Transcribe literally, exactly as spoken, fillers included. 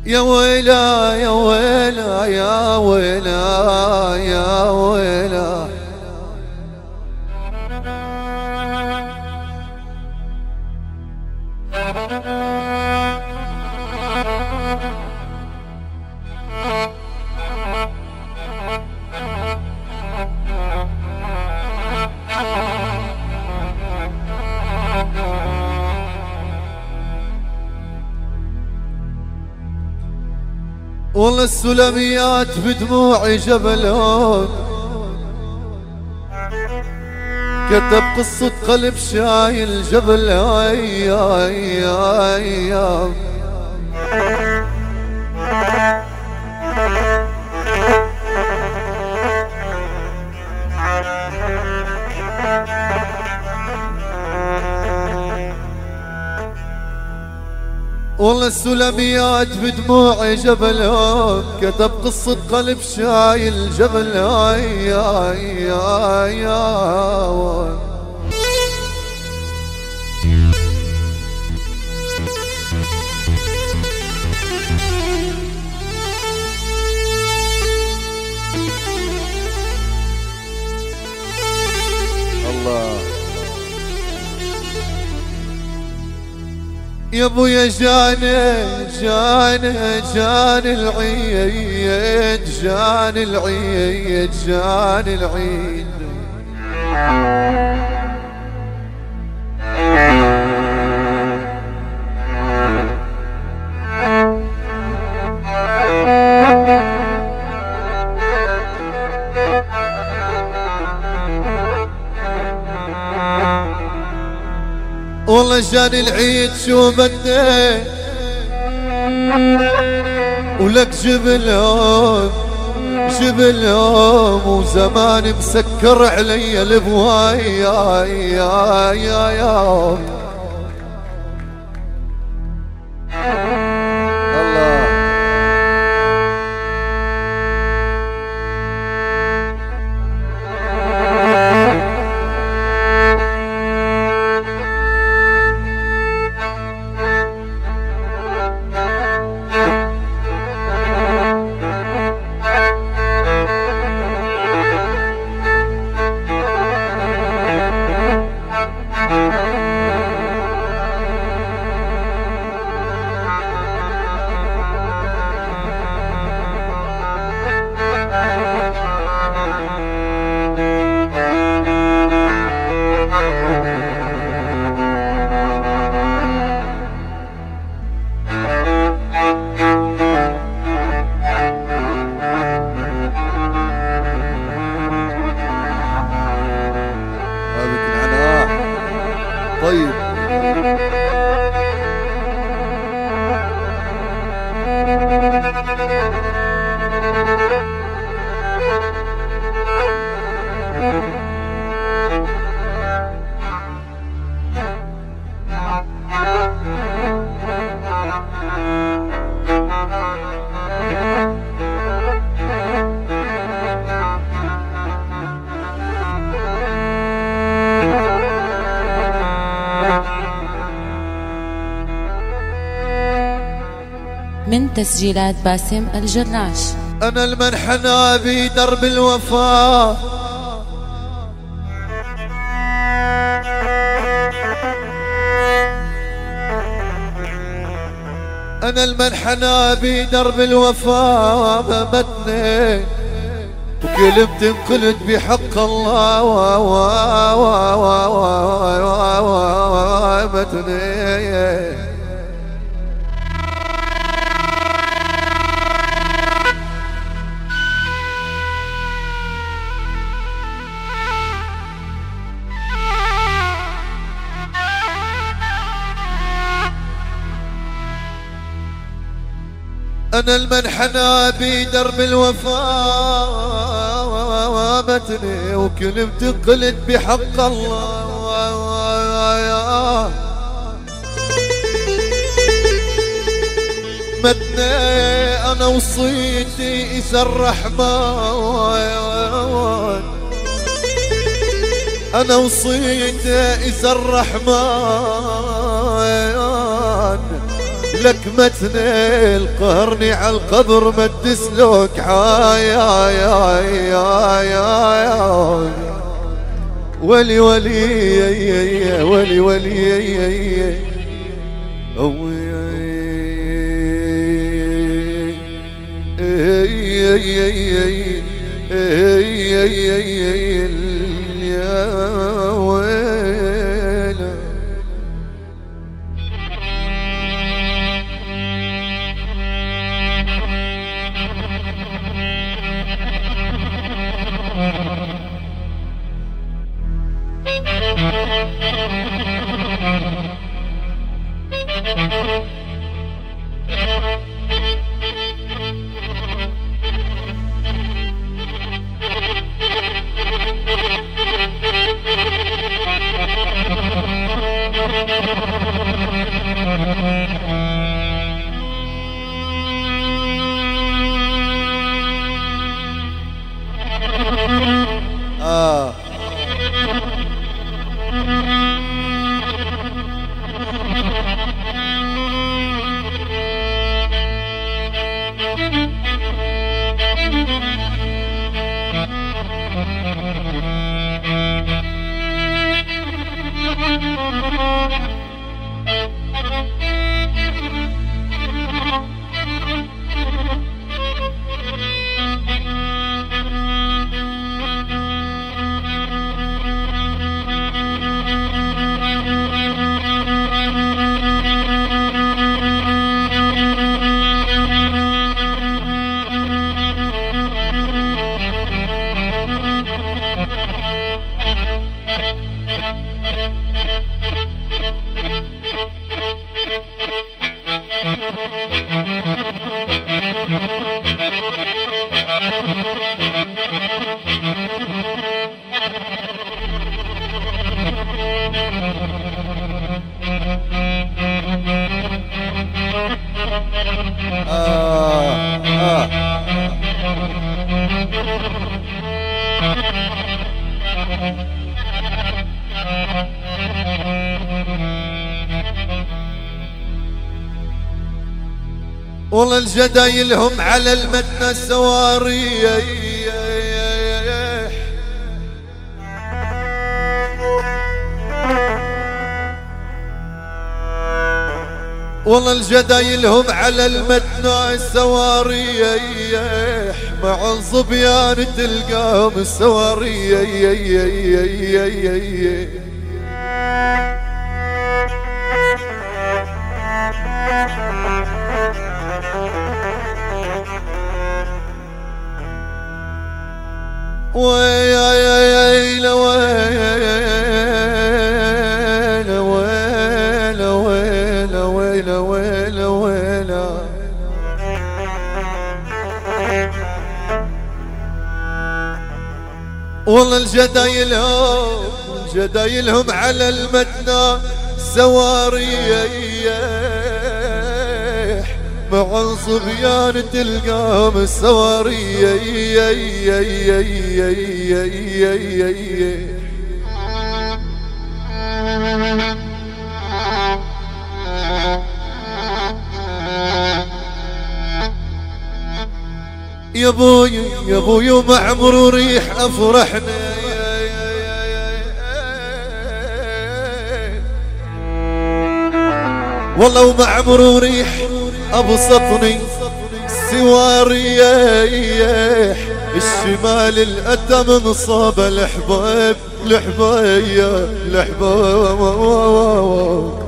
يا ويلا يا ويلا يا ويلا يا ويلا والله السلميات بدموعي جبلون، كتب قصة قلب شايل جبل. اي اي اي اي والله السلميات بدموعي جبلون، كتب قصة قلب شايل جبل. اي اي اي اي الله يا ابويا جاني جاني جاني العيد، جاني العيد جاني العيد. والله جاني العيد شو بدي ولك جبلهم جبلهم، وزمان مسكر علي البواي. يا يا يا يا طيب من تسجيلات باسم الجراش. أنا المنحنى بدرب الوفاء، أنا المنحنى بدرب الوفاء ممتني، وكلمة انقلت بحق الله ومتني. أنا المنحنى بدرب الوفاء متني، وكلمة قلت بحق الله متني. أنا وصيتي إذا الرحمن، أنا وصيتي إذا الرحمن لك متنيل قهرني على القبر مد سلوك هاي هاي هاي هاي هاي ولي ولي ولي ولي آه آه آه والله الجدايلهم على المتنة السوارية والله الجدايلهم على المتنة السوارية مع الصبيان تلقاهم السوارية ويا يا يا ويلا ويلا ويلا ويلا ويلا ويلا والله الجدايلهم جدايلهم على المتنة سوارية مع صبيان تلقاهم السوارية يا بوي يا بوي ومعمر وريح افرحنا والله ومعمر وريح ابسطني سواريه الشمال الأتى من صاب الحباب الحبايا الحباب